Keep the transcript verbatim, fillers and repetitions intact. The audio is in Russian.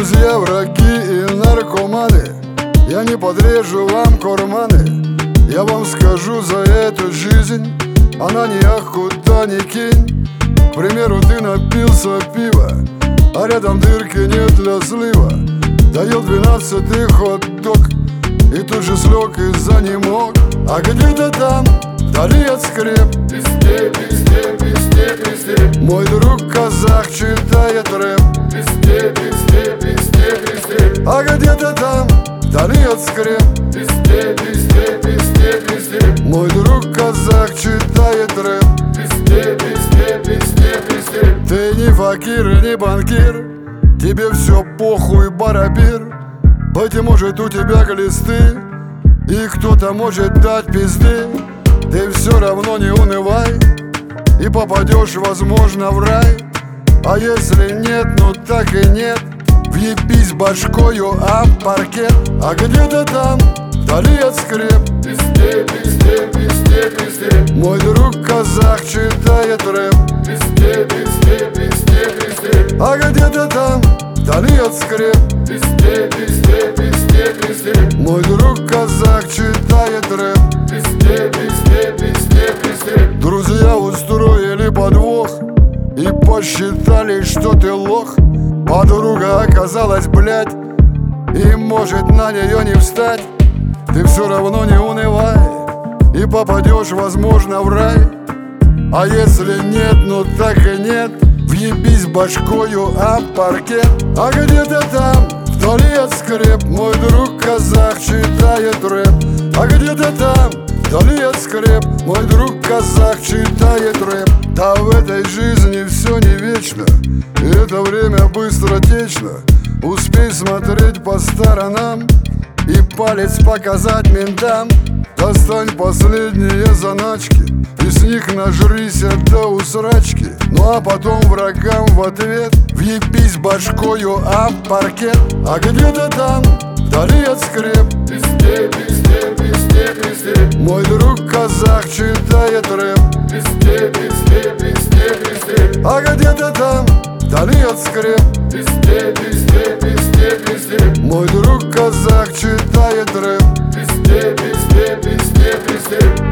Друзья, враги и наркоманы, я не подрежу вам карманы. Я вам скажу за эту жизнь, она ни ах куда ни кинь. К примеру, ты напился пива, а рядом дырки нет для слива. Доел двенадцатый хот-дог и тут же слег из-за не мог. А где-то там вдали от скреп Везде, везде, везде, везде. мой друг казах читает рэп. Везде, везде, везде, везде. А где-то там вдали от скреп Везде, везде, везде, везде. мой друг казах читает рэп. Везде, везде, везде, везде. Ты не факир и не банкир, тебе все похуй, барабир. Быть может, у тебя глисты, и кто-то может дать пизды. Ты все равно не унывай, и попадешь, возможно, в рай. А если нет, ну так и нет, въебись башкою об паркет. А где-то там, вдали от скреп Везде, везде, везде, везде. мой друг казах читает рэп. Везде, везде, везде, везде. А где-то там, вдали от скреп Везде, везде, везде, везде. мой друг казах читает рэп. Везде, везде, везде, везде. Друзья устроили подвох и посчитали, что ты лох. Подруга оказалась, блядь, и может на нее не встать. Ты все равно не унывай, и попадешь, возможно, в рай. А если нет, ну так и нет, въебись башкою об паркет. А где-то там, вдали от скреп мой друг казах читает рэп. А где-то там, вдали от скреп мой друг казах читает рэп. Да в этой жизни все не вечно, и это время быстротечно. Успей смотреть по сторонам и палец показать ментам. Достань последние заначки и с них нажрись до усрачки. Ну а потом врагам в ответ въебись башкою об паркет. А где-то там, вдали от скреп Везде, везде, везде, везде. мой друг казах читает рэп. Везде, везде, везде, везде. А где-то там, вдали от скреп Везде, везде, везде, везде. мой друг казах читает рэп. Везде, везде, везде, везде.